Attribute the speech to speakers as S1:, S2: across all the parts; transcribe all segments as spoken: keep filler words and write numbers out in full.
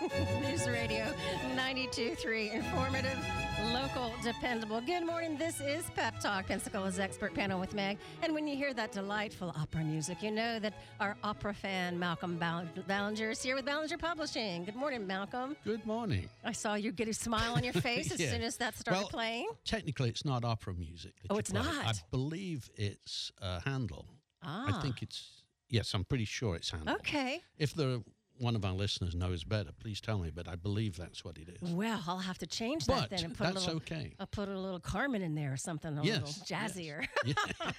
S1: News Radio ninety-two point three, informative, local, dependable. Good morning. This is Pep Talk, Pensacola's expert panel with Meg. And when you hear that delightful opera music, you know that our opera fan, Malcolm Ball- Ballinger, is here with Ballinger Publishing. Good morning, Malcolm.
S2: Good morning.
S1: I saw you get a smile on your face as
S2: Yeah.
S1: soon as that started
S2: Well,
S1: playing.
S2: Technically, it's not opera music. that
S1: Oh,
S2: you
S1: it's
S2: play.
S1: not?
S2: I believe it's uh, Handel.
S1: Ah.
S2: I think it's, yes, I'm pretty sure it's Handel.
S1: Okay.
S2: If the one of our listeners knows better, please tell me, but I believe that's what it is.
S1: Well, I'll have to change that
S2: But
S1: then and put a
S2: that's
S1: little.
S2: okay.
S1: I'll put a little Carmen in there or something a
S2: Yes,
S1: little jazzier.
S2: Yeah.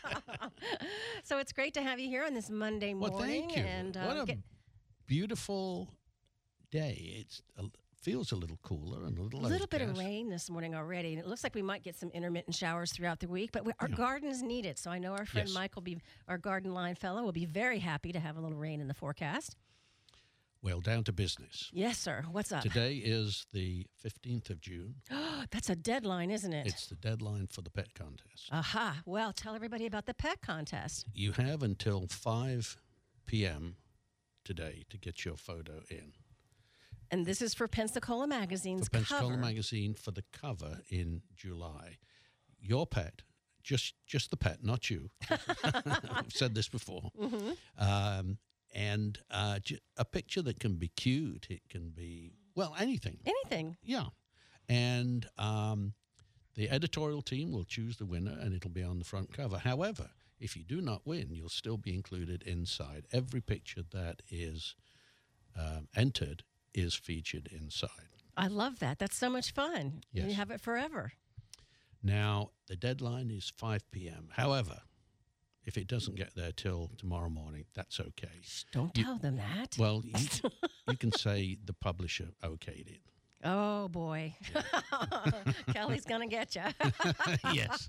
S1: So it's great to have you here on this Monday morning.
S2: Well, thank you.
S1: And, uh,
S2: what a
S1: get-
S2: beautiful day. It feels a little cooler and a little
S1: A little bit of
S2: overcast.
S1: rain this morning already, and it looks like we might get some intermittent showers throughout the week, but we, our
S2: Yeah.
S1: gardens need it. So I know our friend
S2: Yes.
S1: Mike will be, our garden line fellow, will be very happy to have a little rain in the forecast.
S2: Well, down to business.
S1: Yes, sir. What's up?
S2: Today is the fifteenth of June.
S1: That's a deadline, isn't it?
S2: It's the deadline for the pet contest.
S1: Aha. Well, tell everybody about the pet contest.
S2: You have until five p.m. today to get your photo in.
S1: And this is for Pensacola Magazine's
S2: For Pensacola
S1: cover.
S2: Magazine for the cover in July. Your pet, just just the pet, not you. I've said this before.
S1: Mm-hmm.
S2: Um, and uh, j- a picture that can be cute. It can be, well, anything.
S1: Anything.
S2: Yeah. And um, the editorial team will choose the winner and it'll be on the front cover. However, if you do not win, you'll still be included inside. Every picture that is um, entered is featured inside.
S1: I love that. That's so much fun.
S2: Yes.
S1: You have it forever.
S2: Now, the deadline is five p.m. However, if it doesn't get there till tomorrow morning, that's okay.
S1: Shh, don't
S2: You-
S1: tell them that.
S2: Well, you, you can say the publisher okayed it.
S1: Oh, boy. Kelly's going to get you.
S2: Yes.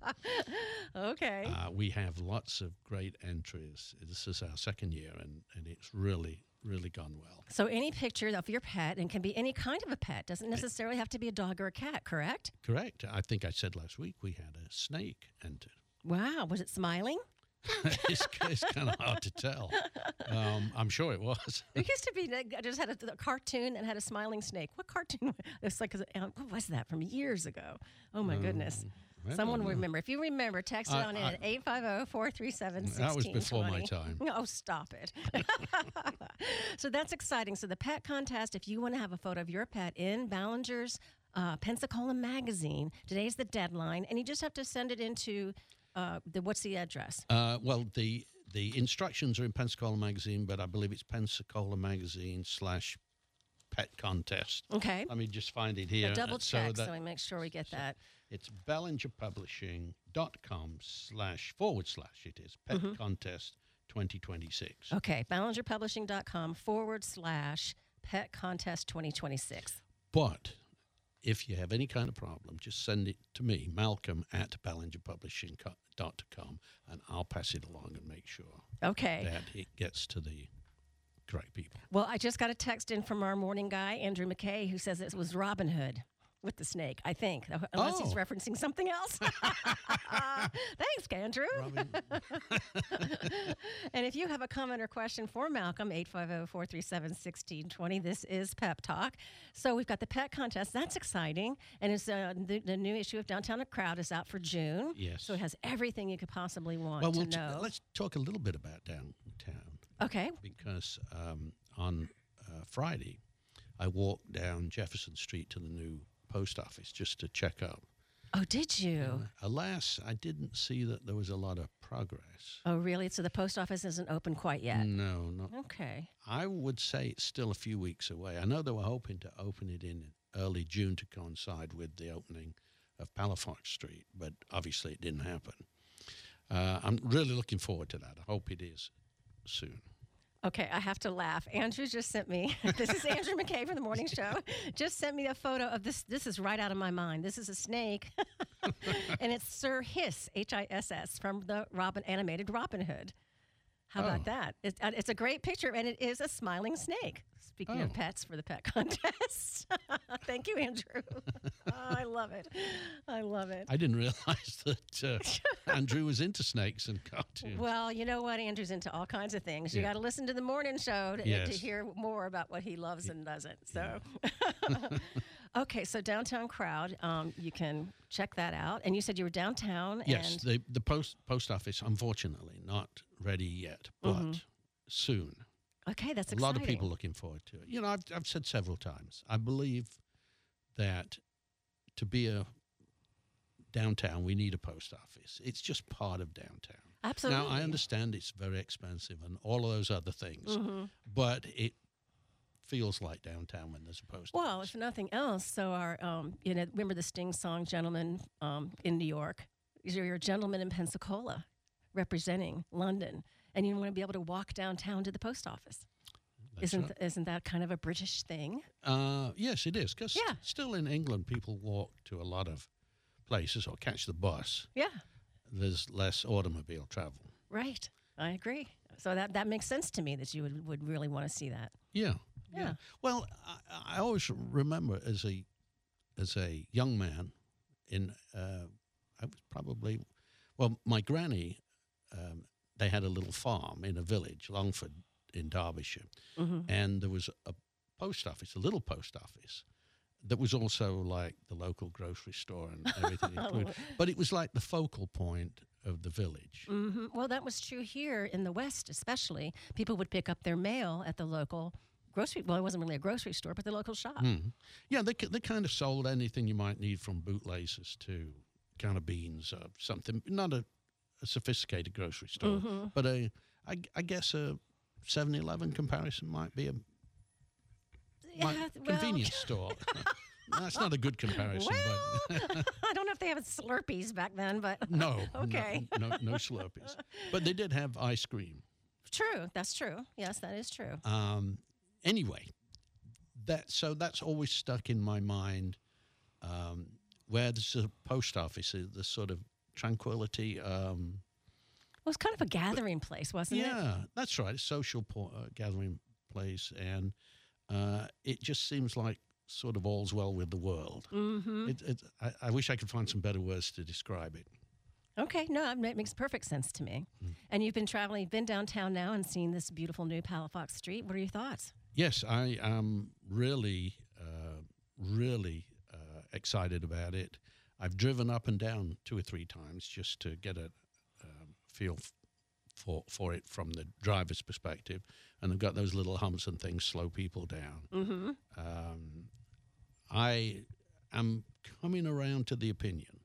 S1: Okay.
S2: Uh, we have lots of great entries. This is our second year, and, and it's really, really gone well.
S1: So any picture of your pet, and can be any kind of a pet, doesn't necessarily have to be a dog or a cat, correct?
S2: Correct. I think I said last week we had a snake entered.
S1: Wow. Was it smiling?
S2: it's it's kind of hard to tell. Um, I'm sure it was.
S1: There used to be, I just had a, a cartoon that had a smiling snake. What cartoon? It's like, a, what was that from years ago? Oh, my goodness.
S2: I
S1: Someone
S2: don't
S1: will
S2: know.
S1: remember. If you remember, text it
S2: I-
S1: on in
S2: I-
S1: at eight five zero, four three seven, one six
S2: That was
S1: two zero.
S2: before my time.
S1: Oh, stop it. So that's exciting. So the pet contest, if you want to have a photo of your pet in Ballinger's uh, Pensacola Magazine, today's the deadline, and you just have to send it into, uh, the what's the address?
S2: Uh, well, the the instructions are in Pensacola Magazine, but I believe it's Pensacola Magazine slash pet contest.
S1: Okay.
S2: Let me just find it here.
S1: So double
S2: uh,
S1: check so,
S2: that
S1: we make sure we get that.
S2: it's ballingerpublishing.com slash forward slash it is pet
S1: Mm-hmm.
S2: contest twenty twenty-six.
S1: Okay, ballingerpublishing.com forward slash pet contest twenty twenty-six.
S2: But if you have any kind of problem, just send it to me, Malcolm at ballingerpublishing dot com, and I'll pass it along and make sure
S1: Okay.
S2: that it gets to the correct people.
S1: Well, I just got a text in from our morning guy, Andrew McKay, who says it was Robin Hood with the snake, I think, unless he's
S2: Oh.
S1: referencing something else. Thanks, Andrew.
S2: Robin,
S1: And if you have a comment or question for Malcolm, eight five zero, four three seven, one six two zero. This is Pep Talk. So we've got the pet contest. That's exciting. And it's uh, the, the new issue of Downtown Crowd is out for June.
S2: Yes.
S1: So it has everything you could possibly want
S2: well,
S1: to
S2: we'll t-
S1: know.
S2: let's talk a little bit about downtown.
S1: Okay.
S2: Because um, on uh, Friday, I walked down Jefferson Street to the new post office just to check up.
S1: Oh, did you?
S2: Uh, alas, I didn't see that there was a lot of progress.
S1: Oh, really? So the post office isn't open quite yet?
S2: No, not.
S1: Okay.
S2: I would say it's still a few weeks away. I know they were hoping to open it in early June to coincide with the opening of Palafox Street, but obviously it didn't happen. Uh, I'm really looking forward to that. I hope it is soon.
S1: Okay, I have to laugh. Andrew just sent me, this is Andrew McKay from the morning show, just sent me a photo of this. This is right out of my mind. This is a snake, and it's Sir Hiss, H I S S, from the Robin animated Robin Hood. How
S2: Oh.
S1: about that? It's, uh, it's a great picture, and it is a smiling snake. Speaking
S2: Oh.
S1: of pets for the pet contest. Thank you, Andrew. Oh, I love it. I love it.
S2: I didn't realize that uh, Andrew was into snakes and cartoons.
S1: Well, you know what? Andrew's into all kinds of things. You
S2: Yeah.
S1: got to listen to the morning show to,
S2: Yes.
S1: to hear more about what he loves and doesn't. So, okay, so Downtown Crowd, um, you can check that out. And you said you were downtown.
S2: Yes,
S1: And
S2: the the post post office, unfortunately, not ready yet, but
S1: Mhm.
S2: soon.
S1: okay, that's
S2: A
S1: exciting.
S2: lot of people looking forward to it. You know, I've, I've said several times, I believe that to be a downtown, we need a post office. It's just part of downtown.
S1: Absolutely.
S2: Now, I understand it's very expensive and all of those other things,
S1: Mhm.
S2: but it feels like downtown when there's a post
S1: Well,
S2: office.
S1: if nothing else, so our, um, you know, remember the Sting song, Gentleman um, in New York? You're a gentleman in Pensacola representing London, and you want to be able to walk downtown to the post office.
S2: That's
S1: Isn't,
S2: right.
S1: isn't that kind of a British thing?
S2: Uh, yes, it is, because
S1: Yeah.
S2: still in England, people walk to a lot of places or catch the bus.
S1: Yeah,
S2: There's less automobile travel.
S1: right. I agree. So that, that makes sense to me that you would, would really want to see that.
S2: Yeah,
S1: Yeah.
S2: Well, I, I always remember as a as a young man, in uh, I was probably well, my granny, um, they had a little farm in a village, Longford, in Derbyshire,
S1: Mm-hmm.
S2: and there was a post office, a little post office, that was also like the local grocery store and everything included. But it was like the focal point of the village.
S1: hmm Well, that was true here in the West, especially. People would pick up their mail at the local grocery. Well, it wasn't really a grocery store, but the local shop.
S2: Mm. Yeah, they ki- they kind of sold anything you might need from bootlaces to can of beans or something. Not a, a sophisticated grocery store,
S1: Mhm.
S2: but a I, I guess a seven eleven comparison might be a might-
S1: Yeah, well,
S2: convenience store. That's not a good comparison,
S1: Well, I don't know if they have Slurpees back then, but
S2: but no,
S1: Okay.
S2: no, no, no Slurpees. But they did have ice cream.
S1: true. That's true. Yes, that is true.
S2: Um, anyway, that so that's always stuck in my mind. Um, where there's a post office, uh, the sort of tranquility. Um,
S1: It was kind of a gathering place, wasn't it?
S2: yeah, that's right. A social po- uh, gathering place, and uh, it just seems like sort of all's well with the world.
S1: Mm-hmm.
S2: It, it, I, I wish I could find some better words to describe it.
S1: Okay, no, it ma- makes perfect sense to me.
S2: Mm.
S1: And you've been traveling, you've been downtown now and seen this beautiful new Palafox Street. What are your thoughts?
S2: Yes, I am really, uh, really uh, excited about it. I've driven up and down two or three times just to get a um, feel f- for for it from the driver's perspective, and they've got those little humps and things slow people down.
S1: Mm-hmm.
S2: Um, I am coming around to the opinion.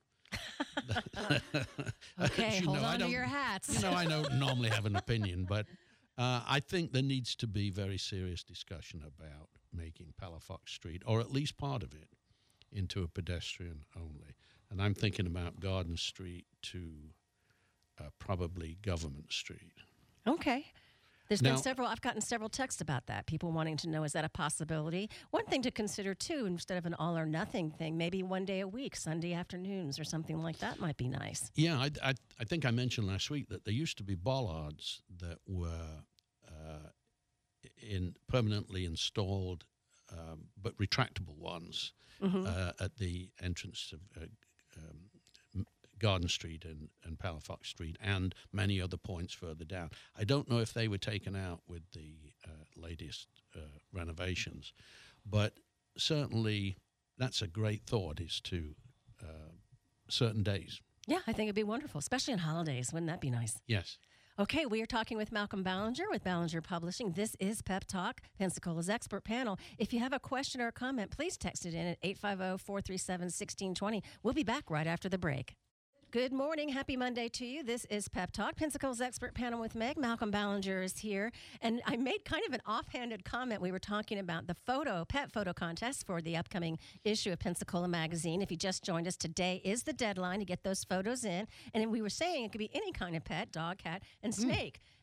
S1: Okay,
S2: As you
S1: hold
S2: know, I
S1: on to
S2: don't-
S1: your hats.
S2: You know, I don't normally have an opinion, but uh, I think there needs to be very serious discussion about making Palafox Street, or at least part of it, into a pedestrian only. And I'm thinking about Garden Street to uh, probably Government Street.
S1: Okay. There's
S2: Now-
S1: been several, I've gotten several texts about that. People wanting to know, is that a possibility? One thing to consider, too, instead of an all or nothing thing, maybe one day a week, Sunday afternoons or something like that might be nice.
S2: Yeah, I, I, I think I mentioned last week that there used to be bollards that were uh, in permanently installed, um, but retractable ones
S1: Mm-hmm.
S2: uh, at the entrance of uh, um, M- Garden Street and, and Palafox Street and many other points further down. I don't know if they were taken out with the uh, latest uh, renovations, but certainly that's a great thought, is to uh, certain days.
S1: Yeah, I think it'd be wonderful, especially on holidays. Wouldn't that be nice?
S2: Yes.
S1: Okay, we are talking with Malcolm Ballinger with Ballinger Publishing. This is Pep Talk, Pensacola's expert panel. If you have a question or a comment, please text it in at eight five zero, four three seven, one six two zero. We'll be back right after the break. Good morning. Happy Monday to you. This is Pep Talk, Pensacola's expert panel with Meg. Malcolm Ballinger is here. And I made kind of an offhanded comment. We were talking about the photo, pet photo contest for the upcoming issue of Pensacola Magazine. If you just joined us, today is the deadline to get those photos in. And then we were saying it could be any kind of pet, dog, cat, and snake.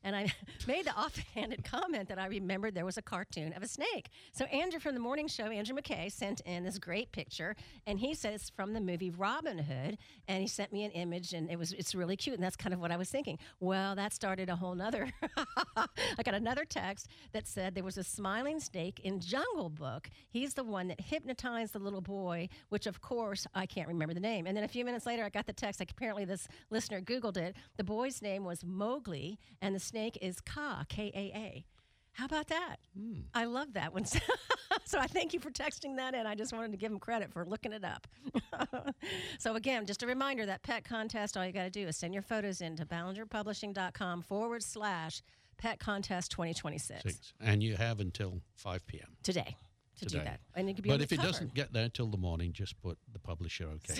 S1: and I made the offhanded comment that I remembered there was a cartoon of a snake. So Andrew from the morning show, Andrew McKay, sent in this great picture, and he said it's from the movie Robin Hood, and he sent me an image, and it was it's really cute, and that's kind of what I was thinking. Well, that started a whole nother. I got another text that said there was a smiling snake in Jungle Book. He's the one that hypnotized the little boy, which of course I can't remember the name. And then a few minutes later, I got the text. Like apparently this listener Googled it. The boy's name was Mowgli, and the snake is Ka, K A A. How about that?
S2: Hmm.
S1: I love that one. So I thank you for texting that in. I just wanted to give him credit for looking it up. So again, just a reminder, that pet contest, all you got to do is send your photos in to ballingerpublishing.com forward slash pet contest twenty twenty-six.
S2: Six. And you have until five p.m.
S1: today to
S2: Today.
S1: do that. And it could be
S2: But
S1: on
S2: if
S1: the
S2: it
S1: cover.
S2: doesn't get there till the morning, just put the publisher okay.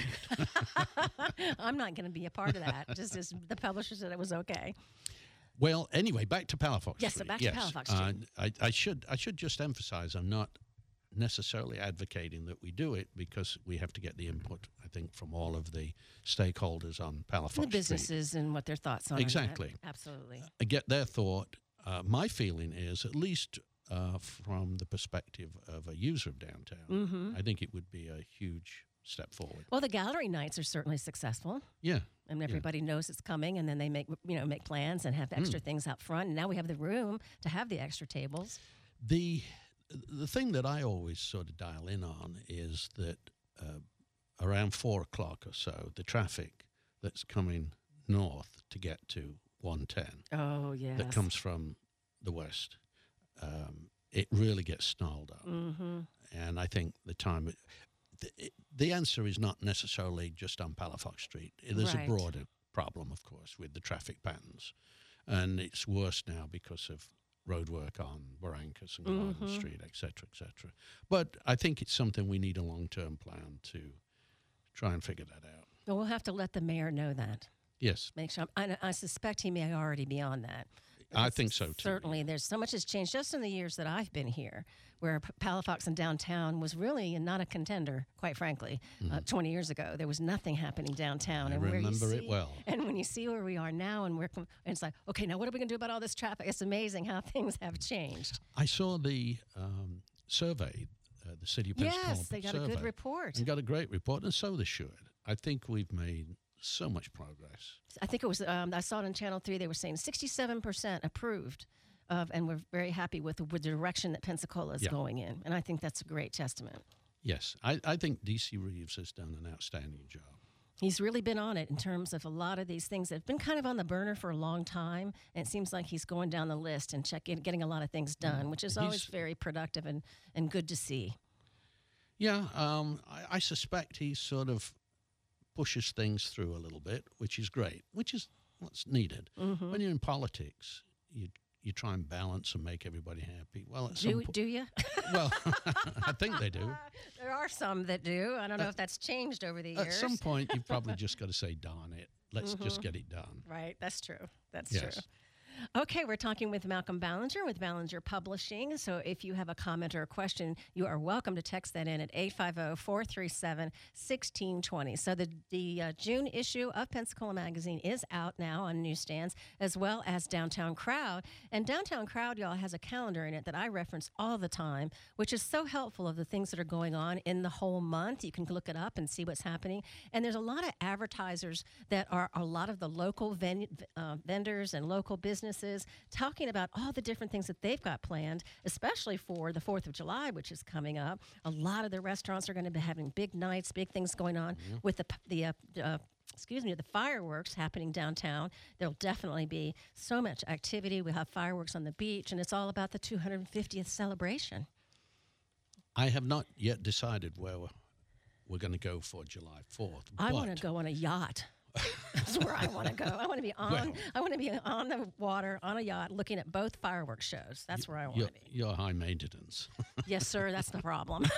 S1: I'm not going to be a part of that. Just as the publisher said it was okay.
S2: Well, anyway, back to Palafox
S1: Yes, so
S2: Street.
S1: back to
S2: yes.
S1: Palafox
S2: Uh,
S1: Street.
S2: I, I should I should just emphasize I'm not necessarily advocating that we do it because we have to get the input, I think, from all of the stakeholders on Palafox
S1: The
S2: Street.
S1: businesses and what their thoughts are.
S2: Exactly.
S1: On that. Absolutely.
S2: Uh, get their thought. Uh, my feeling is, at least uh, from the perspective of a user of downtown,
S1: Mm-hmm.
S2: I think it would be a huge step forward.
S1: Well, the gallery nights are certainly successful.
S2: Yeah.
S1: And everybody knows it's coming, and then they make you know make plans and have extra things out front. And now we have the room to have the extra tables.
S2: The the thing that I always sort of dial in on is that uh, around four o'clock or so, the traffic that's coming north to get to one ten
S1: Oh yes.
S2: that comes from the west, um, it really gets snarled up.
S1: Mm-hmm.
S2: And I think the time, the, the answer is not necessarily just on Palafox Street. There's
S1: Right.
S2: a broader problem, of course, with the traffic patterns. And it's worse now because of roadwork on Barrancas and Garden
S1: Mhm.
S2: Street, et cetera, et cetera. But I think it's something we need a long-term plan to try and figure that out.
S1: Well, we'll have to let the mayor know that.
S2: Yes,
S1: Make sure. I, I suspect he may already be on that.
S2: I
S1: It's
S2: think so, too.
S1: Certainly, there's so much has changed just in the years that I've been here, where P- Palafox and downtown was really not a contender, quite frankly. Uh, twenty years ago, there was nothing happening downtown.
S2: Mm-hmm. I
S1: and where you
S2: remember it
S1: see-
S2: well.
S1: And when you see where we are now, and we're, com- and it's like, okay, now what are we going to do about all this traffic? It's amazing how things have changed.
S2: I saw the um, survey, uh, the City of Pensacola
S1: Yes, they got a
S2: survey,
S1: good report.
S2: and got a great report, and so they should. I think we've made so much progress.
S1: I think it was, um, I saw it on Channel three, they were saying sixty-seven percent approved of, and we're very happy with the, with the direction that Pensacola is
S2: Yeah.
S1: going in. And I think that's a great testament.
S2: Yes, I, I think D C Reeves has done an outstanding job.
S1: He's really been on it in terms of a lot of these things that have been kind of on the burner for a long time. And it seems like he's going down the list and checking, getting a lot of things done, which is always
S2: He's-
S1: very productive and, and good to see.
S2: Yeah, um, I, I suspect he sort of pushes things through a little bit, which is great, which is what's needed.
S1: Mm-hmm.
S2: When you're in politics, you you try and balance and make everybody happy. Well, at some
S1: Do,
S2: po-
S1: do you?
S2: well, I think they do.
S1: There are some that do. I don't know if that's changed over the years.
S2: At some point, you've probably just got to say, darn it, let's just get it done.
S1: Right, that's true. That's
S2: Yes.
S1: true. Okay, we're talking with Malcolm Ballinger with Ballinger Publishing. So if you have a comment or a question, you are welcome to text that in at eight five zero, four three seven, one six two zero. So the, the uh, June issue of Pensacola Magazine is out now on newsstands, as well as Downtown Crowd. And Downtown Crowd, y'all, has a calendar in it that I reference all the time, which is so helpful of the things that are going on in the whole month. You can look it up and see what's happening. And there's a lot of advertisers that are a lot of the local ven- uh, vendors and local businesses talking about all the different things that they've got planned, especially for the fourth of July, which is coming up. A lot of the restaurants are going to be having big nights, big things going on with the, p- the uh, uh, excuse me, the fireworks happening downtown. There'll definitely be so much activity. We'll have fireworks on the beach, and it's all about the two hundred fiftieth celebration.
S2: I have not yet decided where we're, we're going to go for July fourth.
S1: I
S2: but
S1: want to go on a yacht. That's where I want to go. I want to be on.
S2: Well-
S1: I want to be on the water on a yacht, looking at both fireworks shows. That's where I want
S2: You're,
S1: to be.
S2: you're high maintenance.
S1: Yes, sir. That's the problem.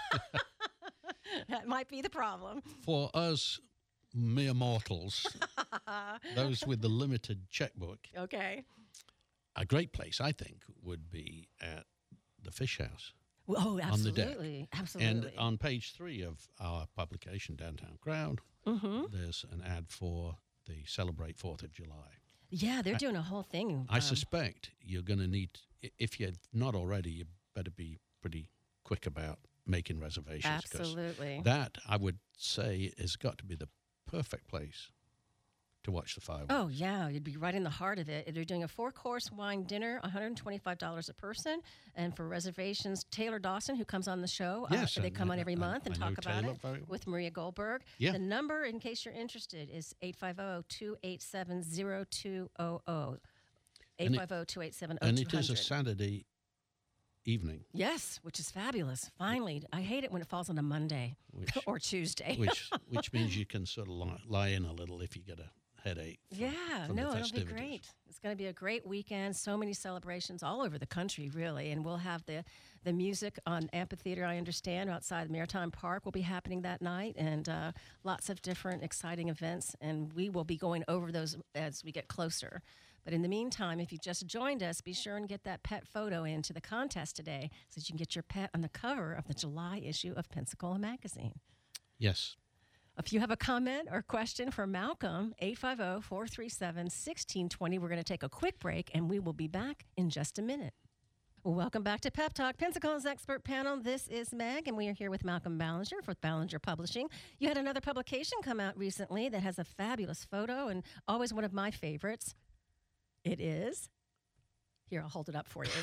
S1: That might be the problem.
S2: For us mere mortals, those with the limited checkbook,
S1: Okay.
S2: a great place, I think, would be at the Fish House.
S1: Well, oh,
S2: On the deck.
S1: absolutely. Absolutely.
S2: And on page three of our publication, Downtown Crowd,
S1: Mm-hmm.
S2: there's an ad for the Celebrate fourth of July.
S1: Yeah, they're doing a whole thing.
S2: I
S1: um,
S2: suspect you're going to need, i- if you're not already, you better be pretty quick about making reservations. 'Cause
S1: Absolutely.
S2: that, I would say, has got to be the perfect place to watch the fireworks.
S1: Oh, yeah, you'd be right in the heart of it. They're doing a four-course wine dinner, one hundred twenty-five dollars a person. And for reservations, Taylor Dawson, who comes on the show,
S2: Yes,
S1: uh, they
S2: and
S1: come
S2: I-
S1: on every
S2: I-
S1: month and
S2: I know
S1: talk about
S2: Taylor
S1: it
S2: very well.
S1: with Maria Goldberg.
S2: Yeah.
S1: The number, in case you're interested, is eight five zero, two eight seven, zero two zero zero.
S2: And it-
S1: eight five zero, two eight seven,
S2: And
S1: zero two
S2: it is
S1: zero
S2: a
S1: zero.
S2: Saturday evening,
S1: Yes, which is fabulous. Finally, I hate it when it falls on a Monday
S2: which
S1: or Tuesday.
S2: which which means you can sort of lie, lie in a little if you get a headache. from-
S1: Yeah,
S2: from the
S1: no, it'll be
S2: festivities.
S1: great. It's going to be a great weekend. So many celebrations all over the country, really. And we'll have the, the music on Amphitheater, I understand, outside Maritime Park will be happening that night, and uh, lots of different exciting events. And we will be going over those as we get closer. But in the meantime, if you just joined us, be sure and get that pet photo into the contest today so that you can get your pet on the cover of the July issue of Pensacola Magazine.
S2: Yes.
S1: If you have a comment or question for Malcolm, eight five zero, four three seven, one six two zero. We're going to take a quick break, and we will be back in just a minute. Welcome back to Pep Talk, Pensacola's expert panel. This is Meg, and we are here with Malcolm Ballinger with Ballinger Publishing. You had another publication come out recently that has a fabulous photo, and always one of my favorites. It is. Here, I'll hold it up for you.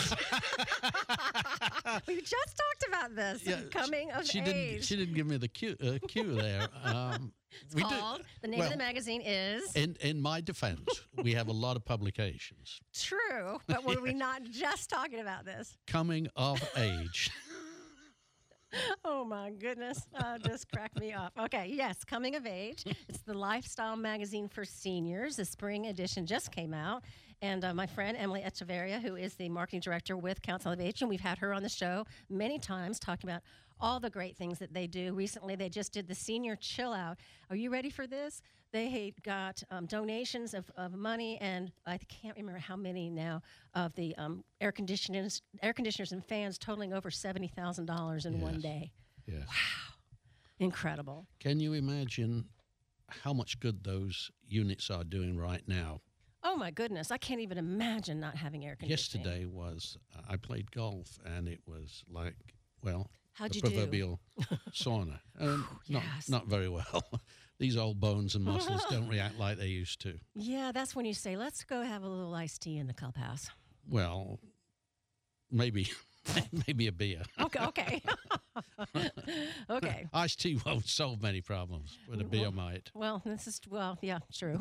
S1: We just talked about this.
S2: Yeah,
S1: Coming of
S2: she
S1: age.
S2: didn't. She didn't give me the cue. Uh, cue there. Um,
S1: It's
S2: we do-
S1: called, the name
S2: well,
S1: of the magazine is
S2: In in my defense, we have a lot of publications.
S1: True, but were we not just talking about this?
S2: Coming of age.
S1: Oh my goodness, uh, just cracked me up. Okay, yes, Coming of Age. It's the lifestyle magazine for seniors. The spring edition just came out. And uh, my friend Emily Echeverria, who is the marketing director with Council of Age, and we've had her on the show many times talking about all the great things that they do. Recently, they just did the Senior Chill Out. Are you ready for this? They got um, donations of, of money, and I can't remember how many now, of the um, air conditioners, air conditioners and fans totaling over seventy thousand dollars in one
S2: Yes.
S1: day.
S2: Yes.
S1: Incredible.
S2: Can you imagine how much good those units are doing right now?
S1: Oh my goodness, I can't even imagine not having air conditioning.
S2: Yesterday was uh, I played golf, and it was like, well,
S1: How'd
S2: the
S1: you do?
S2: proverbial sauna. Um, not
S1: yes.
S2: not very well. These old bones and muscles don't react like they used to.
S1: Yeah, that's when you say, let's go have a little iced tea in the clubhouse.
S2: Well, maybe maybe a beer.
S1: Okay, okay. Okay.
S2: Iced tea won't solve many problems, but a beer might.
S1: Well, this is, well, yeah, true.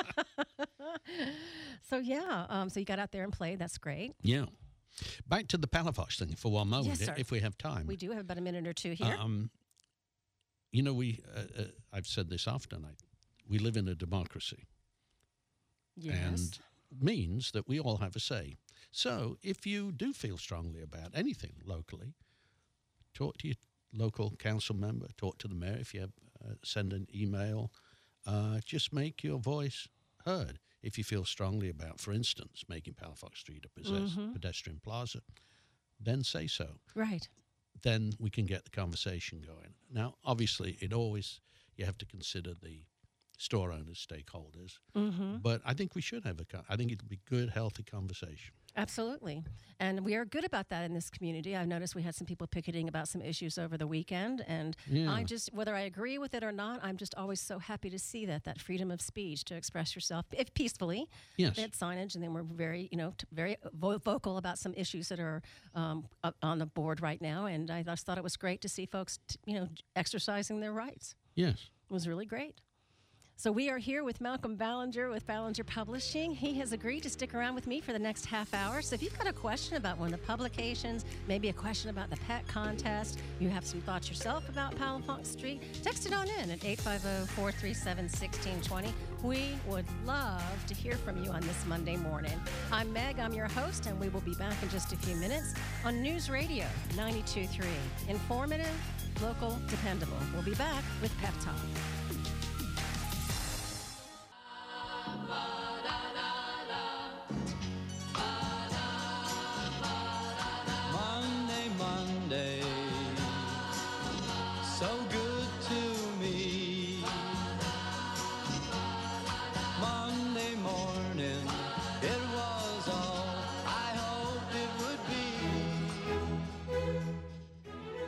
S1: So, yeah, um, so you got out there and played. That's great.
S2: Yeah. Back to the Palafox thing for one moment,
S1: Yes, sir.
S2: if we have time.
S1: We do have about a minute or two here.
S2: Um, you know, we. Uh, uh, I've said this often. I, we live in a democracy,
S1: yes.
S2: and means that we all have a say. So, if you do feel strongly about anything locally, talk to your local council member, talk to the mayor. If you have, uh, send an email, uh, just make your voice heard. If you feel strongly about, for instance, making Palafox Street a possess-
S1: Mhm.
S2: pedestrian plaza, then say so.
S1: Right.
S2: Then we can get the conversation going. Now, obviously, it always, you have to consider the store owners, stakeholders,
S1: Mm-hmm.
S2: but I think we should have a, co- I think it'll be good, healthy conversation.
S1: Absolutely. And we are good about that in this community. I've noticed we had some people picketing about some issues over the weekend. And
S2: Yeah.
S1: I just, whether I agree with it or not, I'm just always so happy to see that, that freedom of speech to express yourself, if peacefully.
S2: Yes.
S1: They had signage, and then we're very, you know, t- very vo- vocal about some issues that are um, up on the board right now. And I just thought it was great to see folks, t- you know, exercising their rights.
S2: Yes.
S1: It was really great. So we are here with Malcolm Ballinger with Ballinger Publishing. He has agreed to stick around with me for the next half hour. So if you've got a question about one of the publications, maybe a question about the pet contest, you have some thoughts yourself about Palafox Street, text it on in at eight five zero, four three seven, one six two zero. We would love to hear from you on this Monday morning. I'm Meg, I'm your host, and we will be back in just a few minutes on News Radio ninety-two point three. Informative, local, dependable. We'll be back with Pep Talk.
S3: Monday, Monday, so good to me. Monday morning.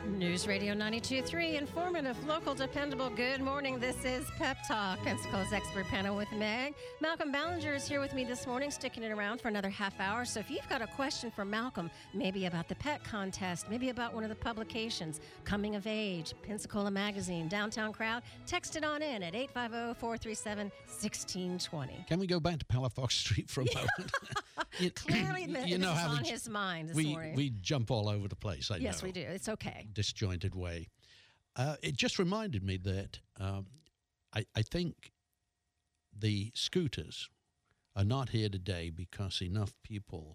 S1: News Radio ninety-two point three, informative, local, dependable. Good morning. This is Pep Talk, Pensacola's expert panel with Meg. Malcolm Ballinger is here with me this morning, sticking it around for another half hour. So if you've got a question for Malcolm, maybe about the pet contest, maybe about one of the publications, Coming of Age, Pensacola Magazine, Downtown Crowd, text it on in at eight five zero, four three seven, one six two zero.
S2: Can we go back to Palafox Street for a moment? you,
S1: Clearly, the,
S2: you know
S1: this
S2: how
S1: is on
S2: we,
S1: his mind this
S2: we,
S1: morning.
S2: we jump all over the place, I
S1: yes,
S2: know.
S1: we do. It's okay.
S2: Disjointed way. Uh, it just reminded me that um, I, I think the scooters are not here today because enough people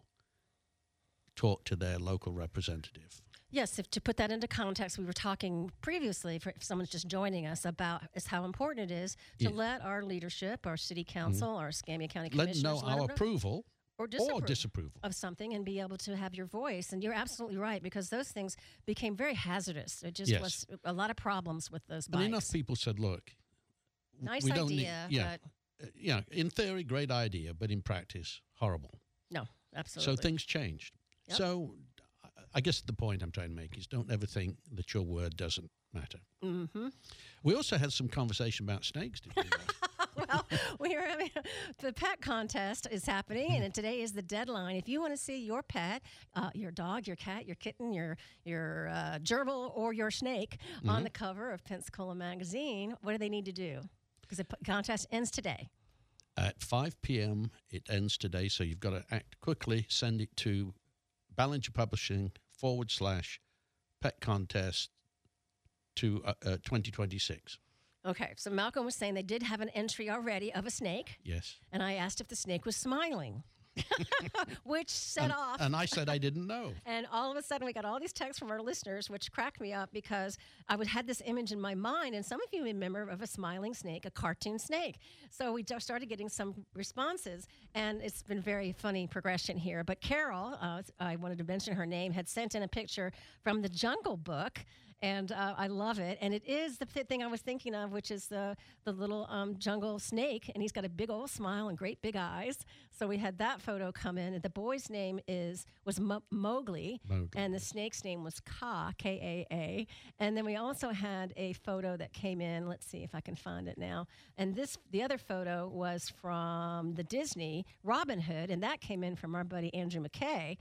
S2: talk to their local representative.
S1: Yes, if to put that into context, we were talking previously, for if someone's just joining us, about is how important it is to
S2: Yeah.
S1: let our leadership, our city council, our Escambia County
S2: Let
S1: commissioners
S2: them know
S1: let
S2: our
S1: them know,
S2: approval
S1: or disapprove,
S2: or disapproval.
S1: of something and be able to have your voice. And you're absolutely right, because those things became very hazardous. It just
S2: Yes.
S1: was a lot of problems with those
S2: And
S1: bikes.
S2: enough people said, look, w-
S1: Nice
S2: we don't
S1: idea,
S2: need, yeah,
S1: but
S2: uh, yeah, in theory, great idea, but in practice, horrible.
S1: no, absolutely.
S2: So things changed.
S1: Yep.
S2: So I- I guess the point I'm trying to make is don't ever think that your word doesn't matter.
S1: Mm-hmm.
S2: We also had some conversation about snakes, did we?
S1: Well, we are having the pet contest is happening, and today is the deadline. If you want to see your pet, uh, your dog, your cat, your kitten, your your uh, gerbil, or your snake on the cover of Pensacola Magazine, what do they need to do? Because the p- contest ends today.
S2: At five p.m. it ends today, so you've got to act quickly. Send it to Ballinger Publishing forward slash pet contest to uh, uh, twenty twenty-six.
S1: Okay, so Malcolm was saying they did have an entry already of a snake,
S2: Yes.
S1: and I asked if the snake was smiling, which set
S2: And,
S1: off.
S2: and I said I didn't know.
S1: And all of a sudden, we got all these texts from our listeners, which cracked me up because I would had this image in my mind, and some of you remember of a smiling snake, a cartoon snake. So we just started getting some responses, and it's been very funny progression here. But Carol, uh, I wanted to mention her name, had sent in a picture from the Jungle Book. And uh, I love it. And it is the thing I was thinking of, which is the, the little um, jungle snake. And he's got a big old smile and great big eyes. So we had that photo come in. And the boy's name is was Mo- Mowgli.
S2: Mowgli.
S1: And the snake's name was Ka, K A A. And then we also had a photo that came in. Let's see if I can find it now. And this the other photo was from the Disney Robin Hood. And that came in from our buddy Andrew McKay.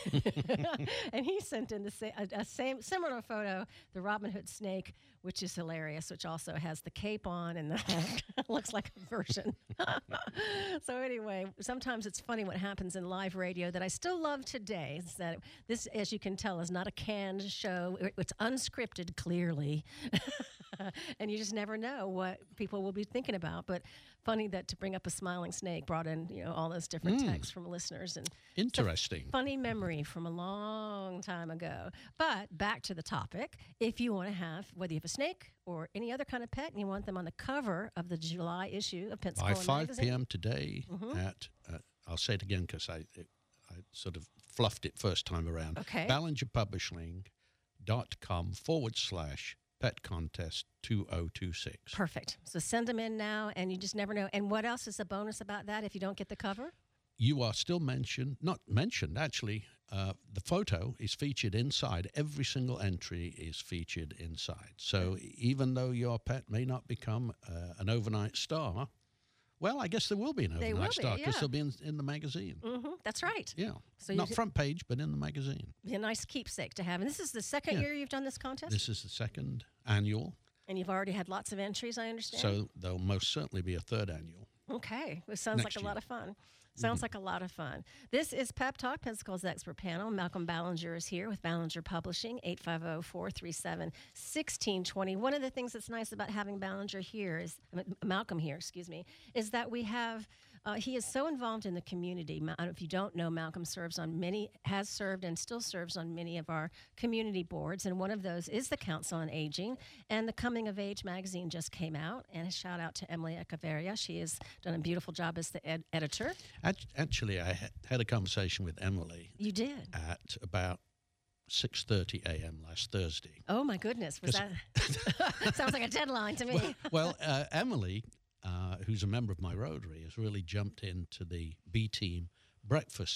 S1: And he sent in the sa- a, a same similar photo, the Robin Hood snake, which is hilarious, which also has the cape on and the looks like a version. So anyway, sometimes it's funny what happens in live radio that I still love today. Is that this, as you can tell, is not a canned show. It's unscripted, clearly. And you just never know what people will be thinking about. But funny that to bring up a smiling snake brought in, you know, all those different texts from listeners. And
S2: Interesting.
S1: funny memory from a long time ago. But back to the topic. If you want to have, whether you have a snake or any other kind of pet, and you want them on the cover of the July issue of
S2: By
S1: Pensacola
S2: five
S1: Magazine.
S2: p.m. today at, uh, I'll say it again because I, it, I sort of fluffed it first time around.
S1: Okay.
S2: Ballinger Publishing dot com forward slash pet contest two oh two six.
S1: Perfect. So send them in now, and you just never know. And what else is a bonus about that if you don't get the cover?
S2: You are still mentioned, not mentioned, actually. Uh, the photo is featured inside. Every single entry is featured inside. So even though your pet may not become uh, an overnight star, well, I guess there will be an
S1: They will
S2: overnight
S1: be,
S2: star because
S1: yeah.
S2: they'll be in, in the magazine.
S1: Mm-hmm. That's right.
S2: Yeah.
S1: So you
S2: not
S1: ju-
S2: front page, but in the magazine.
S1: Be a nice keepsake to have. And this is the second
S2: Yeah.
S1: year you've done this contest?
S2: This is the second annual,
S1: And you've already had lots of entries, I understand?
S2: so there'll most certainly be a third annual.
S1: Okay. It sounds
S2: Next
S1: like a lot
S2: year.
S1: of fun. Sounds like a lot of fun. This is Pep Talk, Pensacola's expert panel. Malcolm Ballinger is here with Ballinger Publishing, eight five zero, four three seven, one six two zero. One of the things that's nice about having Ballinger here is, uh, Malcolm here, excuse me, is that we have, uh, he is so involved in the community. Ma- If you don't know, Malcolm serves on many, has served and still serves on many of our community boards. And one of those is the Council on Aging. And the Coming of Age magazine just came out. And a shout out to Emily Echeverria. She has done a beautiful job as the ed- editor.
S2: Act- Actually, I ha- had a conversation with Emily
S1: You did.
S2: at about six thirty a.m. last Thursday.
S1: Oh my goodness! Was that sounds like a deadline to me?
S2: Well, uh, Emily, uh, who's a member of my Rotary, has really jumped into the B Team breakfast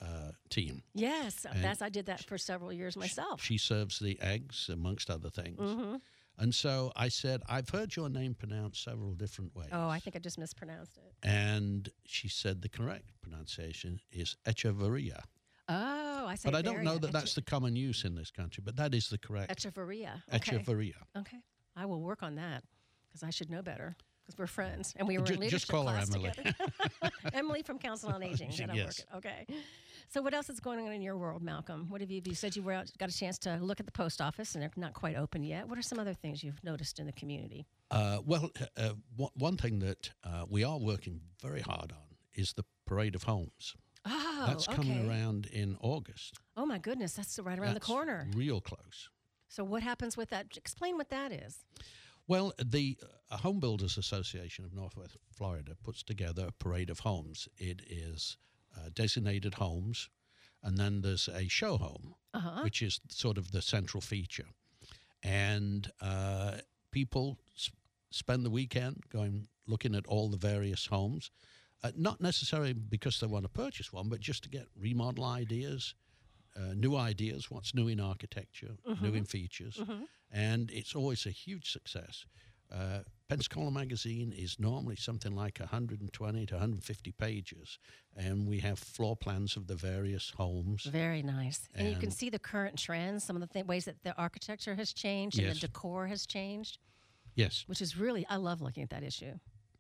S2: uh, team.
S1: Yes,
S2: And
S1: that's I did that for several years myself.
S2: She serves the eggs, amongst other things.
S1: Mm-hmm.
S2: And so I said, I've heard your name pronounced several different ways.
S1: Oh, I think I just mispronounced it.
S2: And she said the correct pronunciation is Echevarria.
S1: Oh, I say
S2: But I don't know
S1: Varia.
S2: that that's the common use in this country, but that is the correct.
S1: Echevarria. Okay.
S2: Echevarria.
S1: Okay. I will work on that because I should know better because we're friends and we were
S2: Ju-
S1: in leadership
S2: just call her
S1: class
S2: Emily.
S1: together. Emily from Council on Aging. that I'm
S2: Yes.
S1: working. Okay. So what else is going on in your world, Malcolm? What have you? You said you were out, got a chance to look at the post office and they're not quite open yet. What are some other things you've noticed in the community?
S2: Uh, well, uh, one one thing that uh, we are working very hard on is the Parade of Homes.
S1: Oh,
S2: That's coming
S1: okay.
S2: around in August.
S1: Oh my goodness, that's right around
S2: That's
S1: the corner.
S2: real close.
S1: So what happens with that? Explain what that is.
S2: Well, the uh, Home Builders Association of Northwest Florida puts together a Parade of Homes. It is uh, designated homes, and then there's a show home,
S1: Uh-huh.
S2: which is sort of the central feature. And uh, people s- spend the weekend going looking at all the various homes, uh, not necessarily because they want to purchase one, but just to get remodel ideas, uh, new ideas, what's new in architecture, new in features. And it's always a huge success. Uh, Pensacola Magazine is normally something like one hundred twenty to one hundred fifty pages, and we have floor plans of the various homes.
S1: Very nice. And, you can
S2: And-
S1: see the current trends, some of the th- ways that the architecture has changed and
S2: Yes.
S1: the decor has changed,
S2: Yes,
S1: which is really, I love looking at that issue.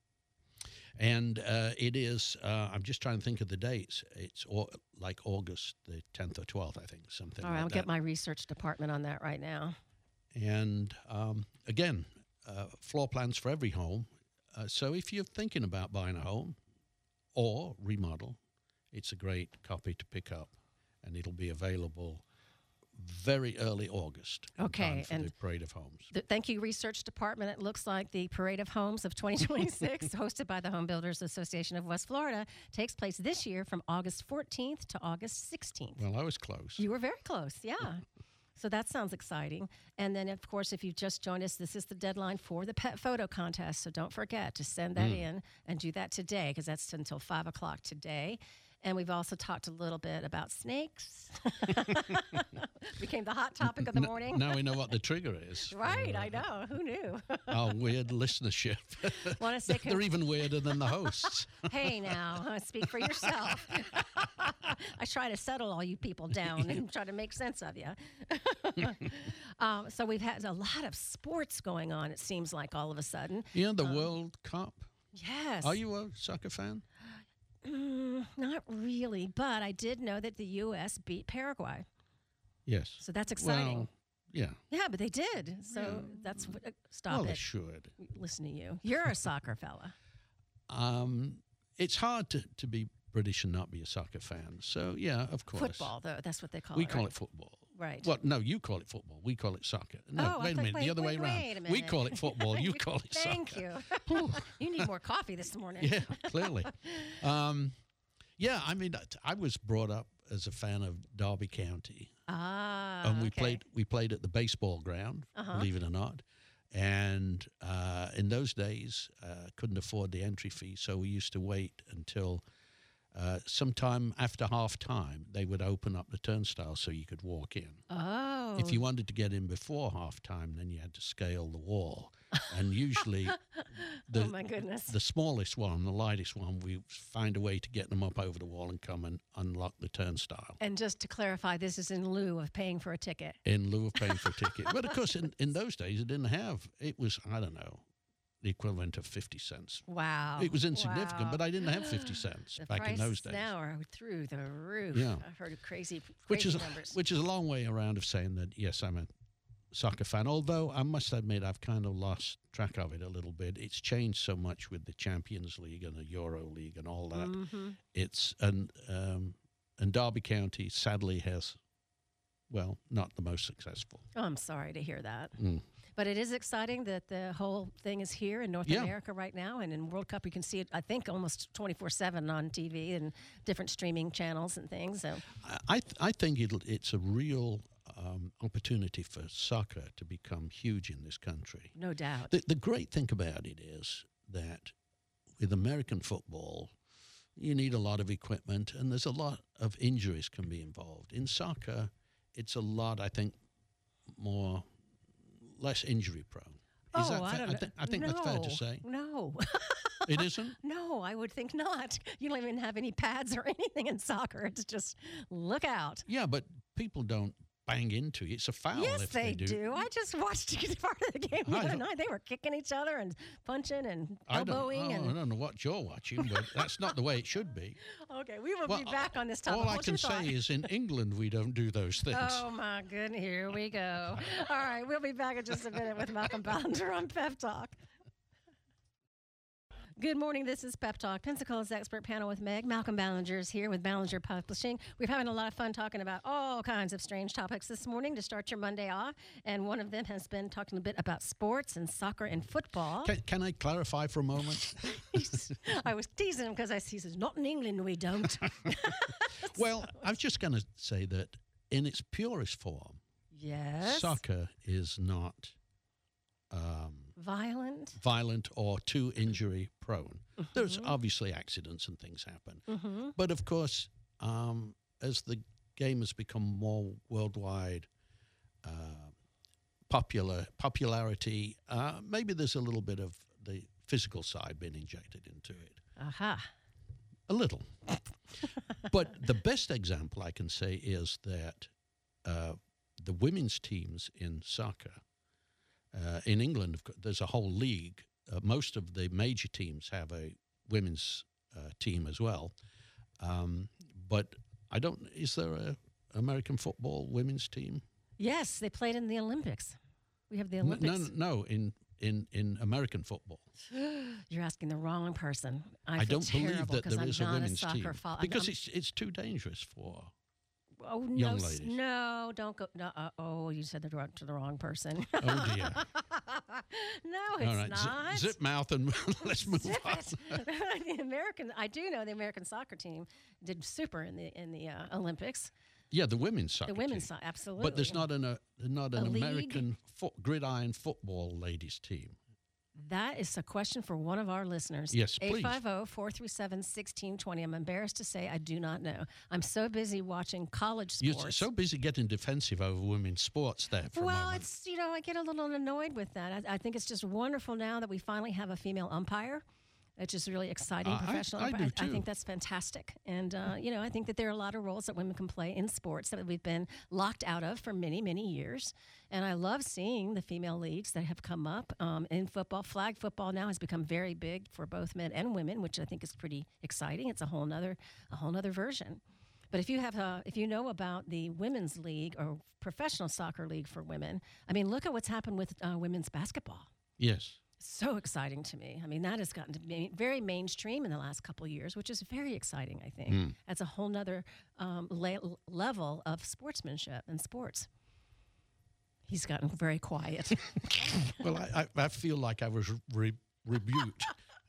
S2: and uh, it is, uh, I'm just trying to think of the dates. It's au- like August the tenth or twelfth, I think, something
S1: All right,
S2: like
S1: I'll
S2: that.
S1: get my research department on that right now.
S2: And um, again, uh, floor plans for every home. Uh, so if you're thinking about buying a home or remodel, it's a great copy to pick up, and it'll be available very early August. in
S1: Okay,
S2: time for
S1: and
S2: the Parade of Homes.
S1: The, thank you, research department. It looks like the Parade of Homes of twenty twenty-six, hosted by the Home Builders Association of West Florida, takes place this year from August fourteenth to August sixteenth.
S2: Well, I was close.
S1: You were very close, yeah. So that sounds exciting. And then, of course, if you've just joined us, this is the deadline for the pet photo contest. So don't forget to send that in and do that today because that's until five o'clock today. And we've also talked a little bit about snakes. Became the hot topic of the
S2: N-
S1: morning.
S2: Now we know what the trigger is. for,
S1: Right,
S2: uh,
S1: I know. Who knew?
S2: Our weird listenership.
S1: Want to say
S2: They're even weirder than the hosts.
S1: hey now, uh, speak for yourself. I try to settle all you people down and try to make sense of you. um, so we've had a lot of sports going on, it seems like, all of a sudden.
S2: You know, the World Cup.
S1: Yes.
S2: Are you a soccer fan?
S1: Mm, not really, but I did know that the U S beat Paraguay.
S2: Yes.
S1: So that's exciting.
S2: Well, yeah.
S1: yeah, but they did. So that's what, uh, stop
S2: Well, they
S1: it.
S2: should.
S1: Listen to you. You're a soccer fella.
S2: Um, it's hard to, to be British and not be a soccer fan. So, yeah, of course.
S1: Football, though, that's what they call
S2: We
S1: it.
S2: call
S1: right?
S2: it football.
S1: Right.
S2: Well, no, you call it football. We call it soccer. No,
S1: Oh, I
S2: wait a
S1: thought-
S2: minute.
S1: wait,
S2: the other
S1: wait,
S2: way
S1: wait
S2: around.
S1: a
S2: We
S1: minute.
S2: call it football. You call it
S1: Thank
S2: soccer.
S1: you. You need more coffee this morning.
S2: Yeah, clearly. Um, yeah, I mean, I was brought up as a fan of Derby County.
S1: Ah,
S2: and we
S1: okay.
S2: played we played at the baseball ground,
S1: Uh-huh.
S2: believe it or not. And uh, in those days, uh, couldn't afford the entry fee, so we used to wait until uh, sometime after half time. They would open up the turnstile so you could walk in.
S1: Oh.
S2: If you wanted to get in before half time, then you had to scale the wall. And usually, the
S1: oh my goodness.
S2: the smallest one, the lightest one, we find a way to get them up over the wall and come and unlock the turnstile.
S1: And just to clarify, this is in lieu of paying for a ticket.
S2: In lieu of paying for a ticket. But of course, in, in those days, it didn't have, it was, I don't know, the equivalent of fifty cents.
S1: Wow.
S2: It was insignificant,
S1: Wow.
S2: but I didn't have fifty cents
S1: The
S2: back in those
S1: prices
S2: days.
S1: now are through the roof.
S2: Yeah.
S1: I've heard of crazy, crazy
S2: Which is,
S1: numbers.
S2: which is a long way around of saying that, yes, I'm a soccer fan, although I must admit I've kind of lost track of it a little bit. It's changed so much with the Champions League and the Euro League and all that.
S1: Mm-hmm.
S2: It's, and, um, and Derby County sadly has, well, not the most successful.
S1: Oh, I'm sorry to hear that.
S2: Mm.
S1: But it is exciting that the whole thing is here in North
S2: Yeah.
S1: America right now. And in World Cup, you can see it, I think, almost twenty-four seven on T V and different streaming channels and things. So,
S2: I I, th- I think it'll, it's a real um, opportunity for soccer to become huge in this country.
S1: no doubt.
S2: The, the great thing about it is that with American football, you need a lot of equipment, and there's a lot of injuries can be involved. In soccer, it's a lot, I think, more, less injury prone. Is
S1: oh,
S2: that
S1: I
S2: fair?
S1: don't
S2: I,
S1: know.
S2: thi- I think
S1: no,
S2: that's fair to say.
S1: No.
S2: It isn't?
S1: No, I would think not. You don't even have any pads or anything in soccer. It's just look out.
S2: Yeah, but people don't bang into you. It's a foul
S1: Yes,
S2: if
S1: they,
S2: they,
S1: do. I just watched part of the game the
S2: I
S1: other
S2: don't-
S1: night. They were kicking each other and punching and
S2: I don't,
S1: elbowing.
S2: oh,
S1: and
S2: I don't know what you're watching, but that's not the way it should be.
S1: okay, we will
S2: Well,
S1: be back on this topic.
S2: All I
S1: What's
S2: can
S1: your thought?
S2: say is in England, we don't do those things.
S1: Oh my goodness, here we go. All right, we'll be back in just a minute with Malcolm Ballinger on Pep Talk. Good morning. This is Pep Talk, Pensacola's expert panel with Meg. Malcolm Ballinger is here with Ballinger Publishing. We're having a lot of fun talking about all kinds of strange topics this morning to start your Monday off. And one of them has been talking a bit about sports and soccer and football.
S2: Can, can I clarify for a moment?
S1: I was teasing him because I he says, not in England, we don't.
S2: Well, I was just going to say that in its purest form,
S1: Yes.
S2: soccer is not um,
S1: Violent.
S2: violent or too injury prone. There's obviously accidents and things happen.
S1: Mm-hmm.
S2: But of course, um, as the game has become more worldwide, uh, popular popularity, uh, maybe there's a little bit of the physical side being injected into it.
S1: Aha.
S2: A little. But the best example I can say is that uh, the women's teams in soccer, uh, in England, of course, there's a whole league. Uh, most of the major teams have a women's uh, team as well. Um, but I don't, is there a American football women's team?
S1: Yes, they played in the Olympics. We have the
S2: N-
S1: Olympics.
S2: No, no, no, in, in, in American football.
S1: You're asking the wrong person. I,
S2: I,
S1: feel
S2: don't believe
S1: terrible
S2: that
S1: 'cause
S2: there
S1: I'm
S2: is a
S1: not
S2: women's
S1: soccer
S2: team.
S1: fo- I'm-
S2: because
S1: I'm-
S2: it's, it's too dangerous for...
S1: Oh no,
S2: young
S1: s-
S2: ladies.
S1: no, don't go. No, uh, oh, you said the wrong to the wrong person.
S2: Oh, dear.
S1: no, it's
S2: All right, zip,
S1: not.
S2: zip mouth and let's move
S1: Zip
S2: on.
S1: it. the American, I do know the American soccer team did super in the in the uh, Olympics.
S2: Yeah, the women's soccer
S1: The women's
S2: team.
S1: soccer, absolutely.
S2: But there's not an uh, not an
S1: A league?
S2: American fo- gridiron football ladies team.
S1: That is a question for one of our listeners.
S2: Yes, please.
S1: eight five zero, four three seven, one six two zero. I'm embarrassed to say I do not know. I'm so busy watching college
S2: You're
S1: sports.
S2: so busy getting defensive over women's sports there for a
S1: Well,
S2: moment.
S1: it's, you know, I get a little annoyed with that. I, I think it's just wonderful now that we finally have a female umpire. It's just really exciting,
S2: Uh, I-
S1: professional.
S2: I
S1: umpire.
S2: do
S1: I
S2: too.
S1: think that's fantastic. And, uh, you know, I think that there are a lot of roles that women can play in sports that we've been locked out of for many, many years. And I love seeing the female leagues that have come up um, in football. Flag football now has become very big for both men and women, which I think is pretty exciting. It's a whole nother, a whole nother version. But if you have, a, if you know about the women's league or professional soccer league for women, I mean, look at what's happened with uh, women's basketball.
S2: Yes.
S1: So exciting to me. I mean, that has gotten to be very mainstream in the last couple of years, which is very exciting, I think.
S2: Mm.
S1: That's a whole nother um, le- level of sportsmanship and sports. He's gotten very quiet.
S2: Well, I, I, I feel like I was re- rebuked.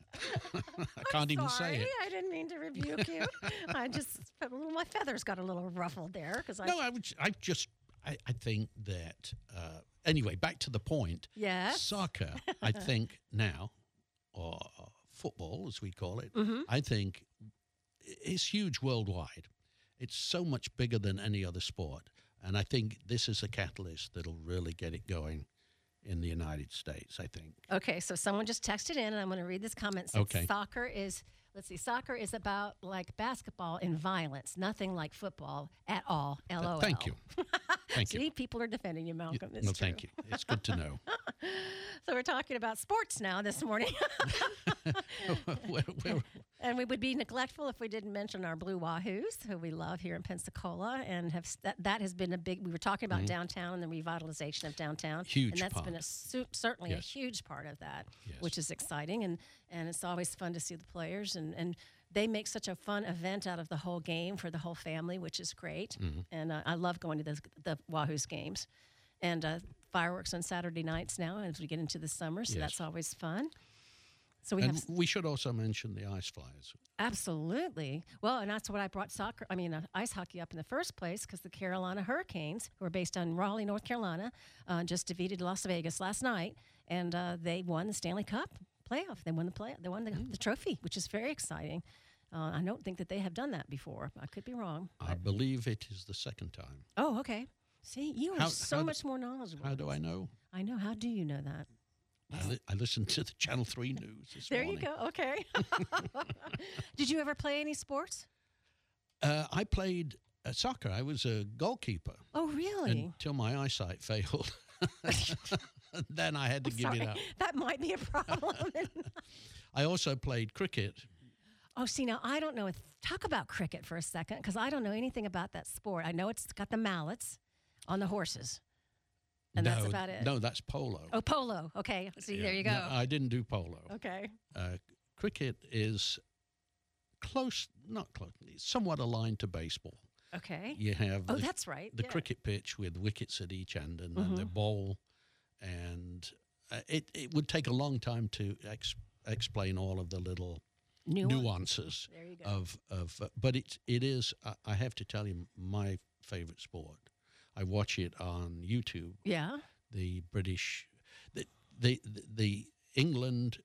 S2: I can't even
S1: Sorry,
S2: say it.
S1: I didn't mean to rebuke you. I just, my feathers got a little ruffled there because I.
S2: No, I, would, I just, I, I think that, uh, anyway, back to the point.
S1: Yes.
S2: Soccer, I think now, or football as we call it,
S1: Mhm.
S2: I think is huge worldwide. It's so much bigger than any other sport. And I think this is a catalyst that'll really get it going in the United States, I think.
S1: Okay, so someone just texted in, and I'm going to read this comment. Said
S2: Okay.
S1: Soccer is, let's see, soccer is about like basketball in violence, nothing like football at all. L O L.
S2: Thank you. Thank
S1: See,
S2: you.
S1: people are defending you, Malcolm. It's
S2: No,
S1: true.
S2: thank you. It's good to know.
S1: So we're talking about sports now this morning.
S2: Where- where-
S1: And we would be neglectful if we didn't mention our Blue Wahoos, who we love here in Pensacola, and have that, that has been a big. We were talking about downtown and the revitalization of downtown,
S2: Huge
S1: and that's
S2: part.
S1: been a su- certainly
S2: Yes.
S1: a huge part of that,
S2: Yes.
S1: which is exciting, and and it's always fun to see the players, and and they make such a fun event out of the whole game for the whole family, which is great,
S2: Mm-hmm.
S1: and uh, I love going to the the Wahoos games, and uh, fireworks on Saturday nights now as we get into the summer, so
S2: Yes.
S1: that's always fun. So we
S2: and
S1: have
S2: we should also mention the Ice Flyers.
S1: Absolutely. Well, and that's what I brought soccer, I mean, uh, ice hockey up in the first place because the Carolina Hurricanes, who are based on Raleigh, North Carolina, uh, just defeated Las Vegas last night, and uh, they won the Stanley Cup playoff. They won the play. They won the, the trophy, which is very exciting. Uh, I don't think that they have done that before. I could be wrong.
S2: I
S1: but-
S2: believe it is the second time.
S1: Oh, okay. See, you are
S2: How-
S1: so
S2: how do-
S1: much more knowledgeable.
S2: How do I know?
S1: I know. How do you know that?
S2: I, li- I listened to the Channel three news this
S1: There
S2: morning.
S1: you go. Okay. Did you ever play any sports?
S2: Uh, I played uh, soccer. I was a goalkeeper
S1: Oh, really?
S2: until my eyesight failed. Then I had to
S1: I'm
S2: give it
S1: sorry.
S2: up.
S1: That might be a problem.
S2: I also played cricket.
S1: Oh, see, now I don't know. Talk about cricket for a second, because I don't know anything about that sport. I know it's got the mallets on the horses, and
S2: no,
S1: that's about it.
S2: No, that's polo.
S1: Oh, polo. Okay. See,
S2: Yeah.
S1: there you go.
S2: No, I didn't do polo.
S1: Okay.
S2: Uh, cricket is close, not close, it's somewhat aligned to baseball.
S1: Okay.
S2: You have
S1: Oh,
S2: the,
S1: that's right.
S2: the
S1: yeah.
S2: cricket pitch with wickets at each end, and then the
S1: Mhm.
S2: ball, and uh, it, it would take a long time to ex- explain all of the little
S1: Nuance.
S2: nuances
S1: There you go.
S2: of of uh, but it it is I, I have to tell you my favorite sport. I watch it on YouTube.
S1: Yeah.
S2: The British, the the the England,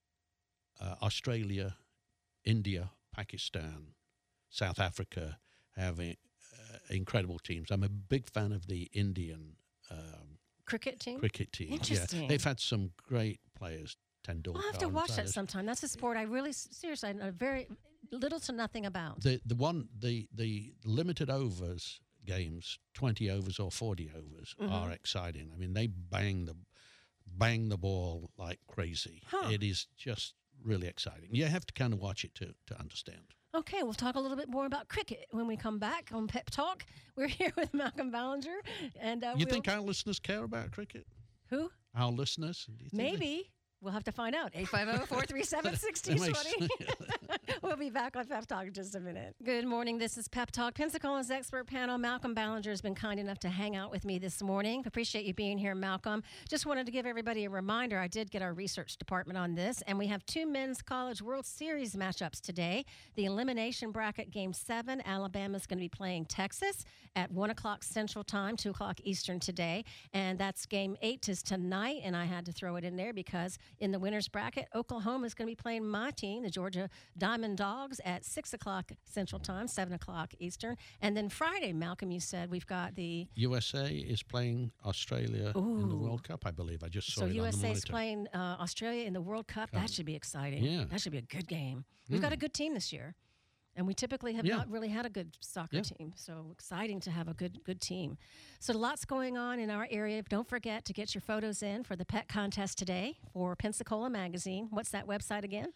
S2: uh, Australia, India, Pakistan, South Africa have uh, incredible teams. I'm a big fan of the Indian um,
S1: Cricket team.
S2: cricket team.
S1: Interesting.
S2: Yeah, they've had some great players. Tendulkar.
S1: I'll have to
S2: and
S1: watch that
S2: others.
S1: sometime. That's a sport I really, seriously, I know very little to nothing about.
S2: The the one the the limited overs games, twenty overs or forty overs,
S1: Mhm.
S2: are exciting. I mean, they bang the bang the ball like crazy.
S1: Huh.
S2: It is just really exciting. You have to kind of watch it to to understand.
S1: Okay, we'll talk a little bit more about cricket when we come back on Pep Talk. We're here with Malcolm Ballinger. And uh,
S2: You
S1: we'll,
S2: think our listeners care about cricket?
S1: who?
S2: Our listeners? Do you think they-
S1: Maybe. We'll have to find out. eight five zero, four three seven, six two
S2: They may
S1: two zero.
S2: s-
S1: We'll be back on Pep Talk in just a minute. Good morning. This is Pep Talk. Pensacola's expert panel. Malcolm Ballinger has been kind enough to hang out with me this morning. Appreciate you being here, Malcolm. Just wanted to give everybody a reminder. I did get our research department on this, and we have two men's college World Series matchups today. The elimination bracket game seven, Alabama's going to be playing Texas at one o'clock Central Time, two o'clock Eastern today. And that's game eight is tonight, and I had to throw it in there because in the winner's bracket, Oklahoma is going to be playing my team, the Georgia Diamond Dogs, at six o'clock Central Time, seven o'clock Eastern. And then Friday, Malcolm, you said we've got the
S2: U S A is playing Australia in the
S1: Ooh.
S2: World Cup, I believe. I just saw
S1: so
S2: it
S1: U
S2: on
S1: S
S2: the
S1: A is
S2: monitor.
S1: playing uh, Australia in the World Cup. That
S2: Cup.
S1: should be exciting.
S2: Yeah.
S1: That should be a good game. We've got a good team this year. And we typically have
S2: Yeah.
S1: not really had a good soccer
S2: Yeah.
S1: team. So exciting to have a good good team. So lots going on in our area. Don't forget to get your photos in for the pet contest today for Pensacola Magazine. What's that website again?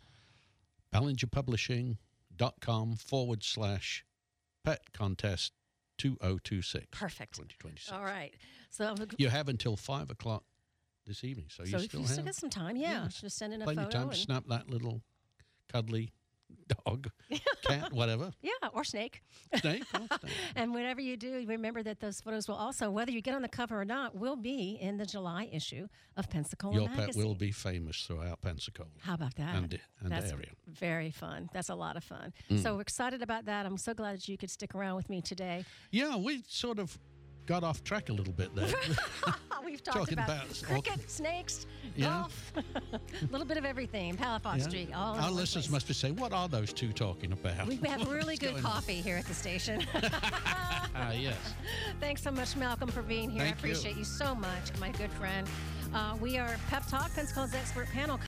S2: BallingerPublishing.com forward slash pet contest two oh two six.
S1: Perfect.
S2: twenty twenty-six.
S1: All right. So,
S2: You have until five o'clock this evening, so,
S1: so
S2: you
S1: if
S2: still
S1: you
S2: have
S1: still get some time, yeah,
S2: Yes.
S1: just send in a
S2: plenty
S1: photo.
S2: of time to
S1: and-
S2: snap that little cuddly dog, cat, whatever.
S1: yeah, or snake.
S2: Snake. oh, snake.
S1: And whenever you do, remember that those photos will also, whether you get on the cover or not, will be in the July issue of Pensacola
S2: Your
S1: Magazine.
S2: pet will be famous throughout Pensacola
S1: How about that?
S2: and, and
S1: That's
S2: area.
S1: very fun. That's a lot of fun.
S2: Mm.
S1: So we're excited about that. I'm so glad that you could stick around with me today.
S2: Yeah, we sort of got off track a little bit there.
S1: We've talked
S2: Talking
S1: about,
S2: about all-
S1: cricket, snakes,
S2: Yeah.
S1: golf, a little bit of everything. Palafox
S2: Yeah.
S1: Street, all in
S2: Our
S1: one
S2: listeners
S1: place.
S2: must be saying, what are those two talking about?
S1: We have really
S2: What's
S1: good
S2: going on?
S1: coffee here at the station.
S2: Ah, yes.
S1: Thanks so much, Malcolm, for being here.
S2: Thank
S1: I appreciate
S2: you.
S1: you so much, my good friend. Uh, we are Pep Talk, Pensacola's expert panel.